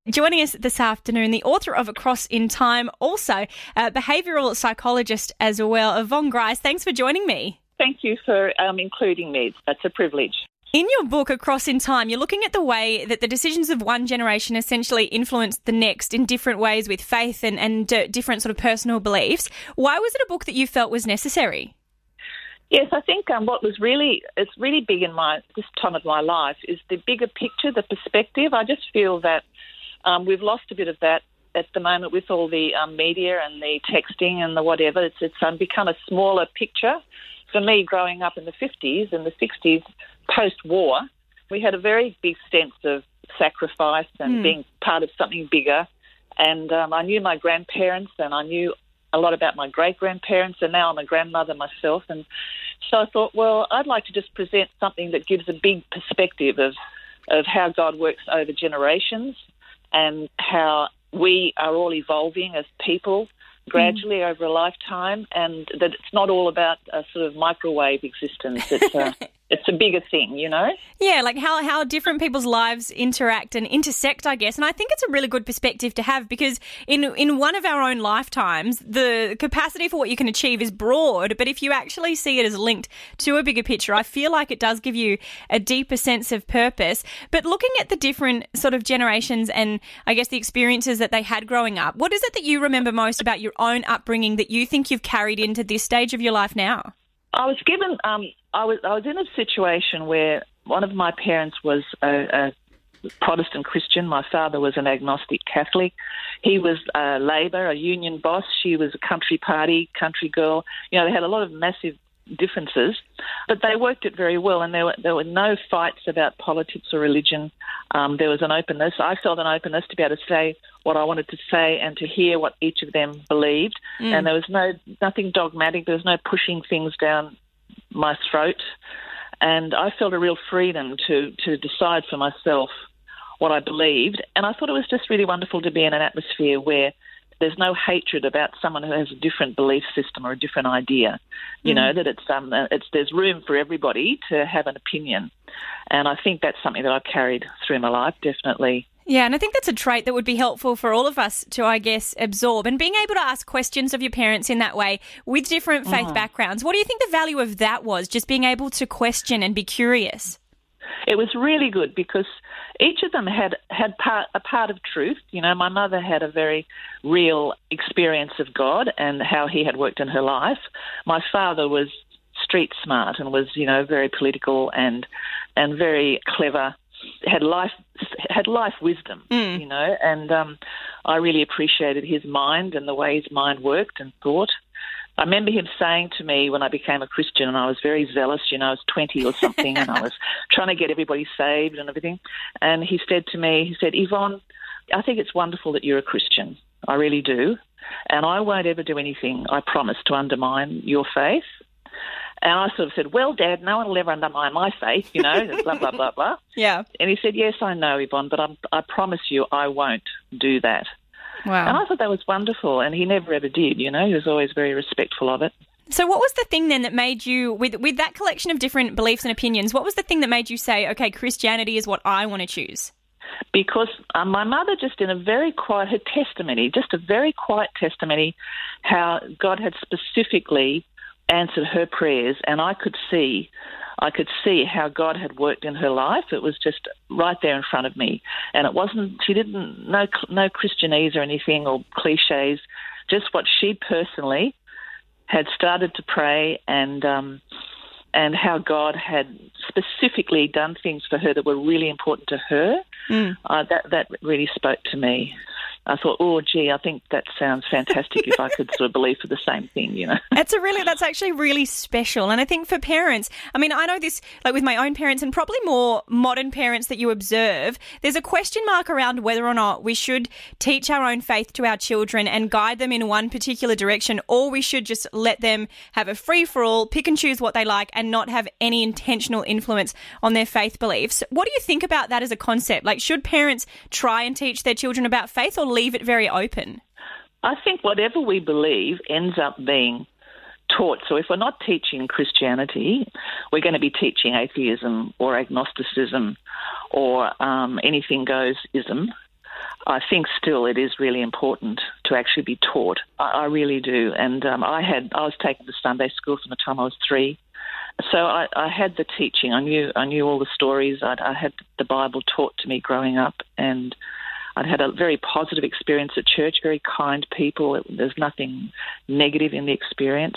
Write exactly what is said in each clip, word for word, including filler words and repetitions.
Joining us this afternoon, the author of Across in Time, also a behavioural psychologist as well, Yvonne Grice. Thanks for joining me. Thank you for um, including me. It's a privilege. In your book, Across in Time, you're looking at the way that the decisions of one generation essentially influence the next in different ways with faith and, and uh, different sort of personal beliefs. Why was it a book that you felt was necessary? Yes, I think um, what was really, it's really big in my this time of my life is the bigger picture, the perspective. I just feel that um, we've lost a bit of that at the moment with all the um, media and the texting and the whatever. It's, it's um, become a smaller picture. For me, growing up in the fifties and the sixties, post-war, we had a very big sense of sacrifice and mm. being part of something bigger. And um, I knew my grandparents and I knew a lot about my great-grandparents, and now I'm a grandmother myself. And so I thought, well, I'd like to just present something that gives a big perspective of, of how God works over generations and how we are all evolving as people gradually mm. over a lifetime, and that it's not all about a sort of microwave existence. It's a, it's a bigger thing, you know? Yeah, like how, how different people's lives interact and intersect, I guess. And I think it's a really good perspective to have because in in one of our own lifetimes, the capacity for what you can achieve is broad, but if you actually see it as linked to a bigger picture, I feel like it does give you a deeper sense of purpose. But looking at the different sort of generations and I guess the experiences that they had growing up, what is it that you remember most about your own upbringing that you think you've carried into this stage of your life now? I was given, um, I was I was in a situation where one of my parents was a, a Protestant Christian. My father was an agnostic Catholic. He was a Labor, a union boss. She was a country party, country girl. You know, they had a lot of massive differences, but they worked it very well, and there were there were no fights about politics or religion. Um, there was an openness. I felt an openness to be able to say what I wanted to say and to hear what each of them believed, mm. and there was no nothing dogmatic. There was no pushing things down my throat, and I felt a real freedom to to decide for myself what I believed, and I thought it was just really wonderful to be in an atmosphere where there's no hatred about someone who has a different belief system or a different idea. You mm. know, that it's um, it's there's room for everybody to have an opinion. And I think that's something that I've carried through my life, definitely. Yeah, and I think that's a trait that would be helpful for all of us to, I guess, absorb. And being able to ask questions of your parents in that way with different faith mm. backgrounds, what do you think the value of that was, just being able to question and be curious? It was really good because each of them had, had part, a part of truth. You know, my mother had a very real experience of God and how he had worked in her life. My father was street smart and was, you know, very political and and very clever, had life had life wisdom, mm. you know, and um, I really appreciated his mind and the way his mind worked and thought. I remember him saying to me when I became a Christian, and I was very zealous, you know, I was twenty or something, and I was trying to get everybody saved and everything. And he said to me, he said, Yvonne, I think it's wonderful that you're a Christian. I really do. And I won't ever do anything, I promise, to undermine your faith. And I sort of said, well, Dad, no one will ever undermine my faith, you know, blah, blah, blah, blah. Yeah. And he said, yes, I know, Yvonne, but I'm, I promise you I won't do that. Wow. And I thought that was wonderful, and he never ever did, you know. He was always very respectful of it. So what was the thing then that made you, with with that collection of different beliefs and opinions, what was the thing that made you say, okay, Christianity is what I want to choose? Because um, my mother just in a very quiet, her testimony, just a very quiet testimony, how God had specifically answered her prayers, and I could see I could see how God had worked in her life. It was just right there in front of me. And it wasn't, she didn't, no, no Christianese or anything or cliches, just what she personally had started to pray and um, and how God had specifically done things for her that were really important to her. Mm. Uh, that, that really spoke to me. I thought, oh, gee, I think that sounds fantastic if I could sort of believe for the same thing, you know. That's a really, that's actually really special. And I think for parents, I mean, I know this, like with my own parents and probably more modern parents that you observe, there's a question mark around whether or not we should teach our own faith to our children and guide them in one particular direction, or we should just let them have a free-for-all, pick and choose what they like and not have any intentional influence on their faith beliefs. What do you think about that as a concept? Like, should parents try and teach their children about faith or leave it very open? I think whatever we believe ends up being taught. So if we're not teaching Christianity, we're going to be teaching atheism or agnosticism or um, anything goes-ism. I think still it is really important to actually be taught. I, I really do. And um, I had I was taken to Sunday school from the time I was three. So I, I had the teaching. I knew I knew all the stories. I'd, I had the Bible taught to me growing up, and I'd had a very positive experience at church, very kind people. It, there's nothing negative in the experience.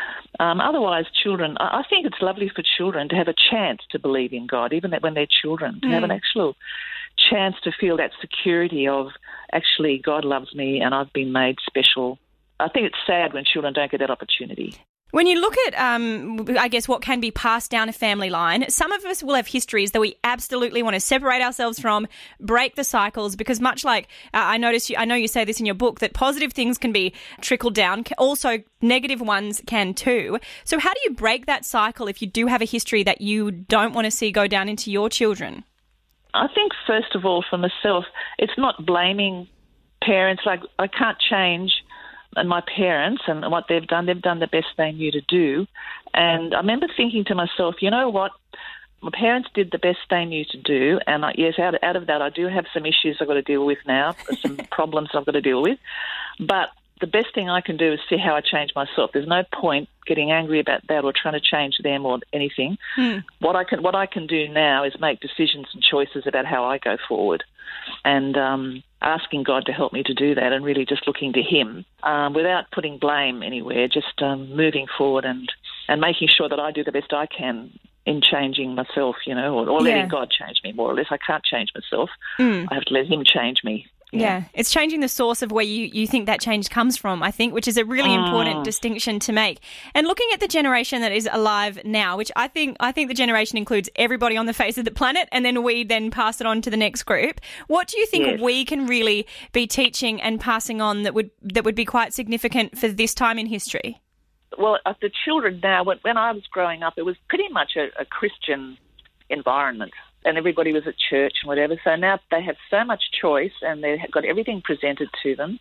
Um, otherwise, children, I, I think it's lovely for children to have a chance to believe in God, even when they're children, to mm. have an actual chance to feel that security of actually God loves me and I've been made special. I think it's sad when children don't get that opportunity. When you look at, um, I guess, what can be passed down a family line, some of us will have histories that we absolutely want to separate ourselves from, break the cycles, because much like uh, I notice, you, I know you say this in your book, that positive things can be trickled down, also negative ones can too. So how do you break that cycle if you do have a history that you don't want to see go down into your children? I think, first of all, for myself, it's not blaming parents. Like, I can't change and my parents and what they've done. They've done the best they knew to do. And I remember thinking to myself, you know what? My parents did the best they knew to do. And I, yes, out, out of that, I do have some issues I've got to deal with now, some problems I've got to deal with. But the best thing I can do is see how I change myself. There's no point getting angry about that or trying to change them or anything. Hmm. What I can what I can do now is make decisions and choices about how I go forward, and um, asking God to help me to do that, and really just looking to Him um, without putting blame anywhere. Just um, moving forward and and making sure that I do the best I can in changing myself, you know, or, or letting yeah. God change me more or less. I can't change myself. Hmm. I have to let Him change me. Yeah. yeah, it's changing the source of where you, you think that change comes from, I think, which is a really mm. important distinction to make. And looking at the generation that is alive now, which I think I think the generation includes everybody on the face of the planet, and then we then pass it on to the next group. What do you think yes. we can really be teaching and passing on that would that would be quite significant for this time in history? Well, uh, the children now, when, when I was growing up, it was pretty much a, a Christian environment. And everybody was at church and whatever. So now they have so much choice, and they've got everything presented to them.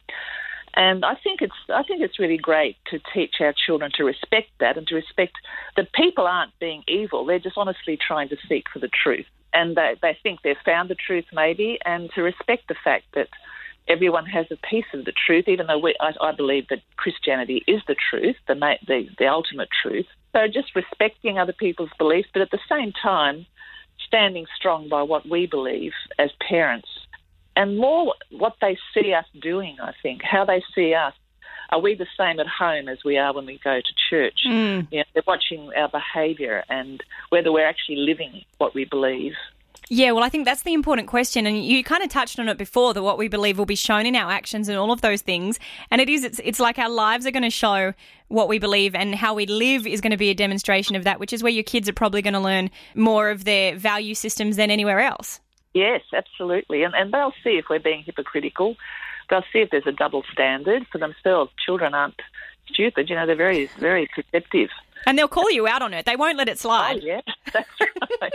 And I think it's I think it's really great to teach our children to respect that, and to respect that people aren't being evil. They're just honestly trying to seek for the truth. And they, they think they've found the truth maybe, and to respect the fact that everyone has a piece of the truth, even though we, I, I believe that Christianity is the truth, the, the the ultimate truth. So just respecting other people's beliefs, but at the same time, standing strong by what we believe as parents, and more what they see us doing, I think, how they see us. Are we the same at home as we are when we go to church? Mm. You know, they're watching our behaviour and whether we're actually living what we believe. Yeah, well, I think that's the important question, and you kind of touched on it before, that what we believe will be shown in our actions and all of those things. And it is, it's, it's like our lives are going to show what we believe, and how we live is going to be a demonstration of that, which is where your kids are probably going to learn more of their value systems than anywhere else. Yes, absolutely. And, and they'll see if we're being hypocritical. They'll see if there's a double standard for themselves. Children aren't stupid, you know, they're very, very perceptive. And they'll call you out on it. They won't let it slide. Oh, yeah, that's right.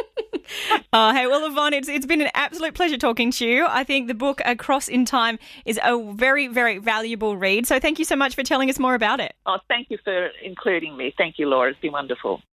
Oh, hey, well, Yvonne, it's it's been an absolute pleasure talking to you. I think the book Across in Time is a very, very valuable read. So thank you so much for telling us more about it. Oh, thank you for including me. Thank you, Laura. It's been wonderful.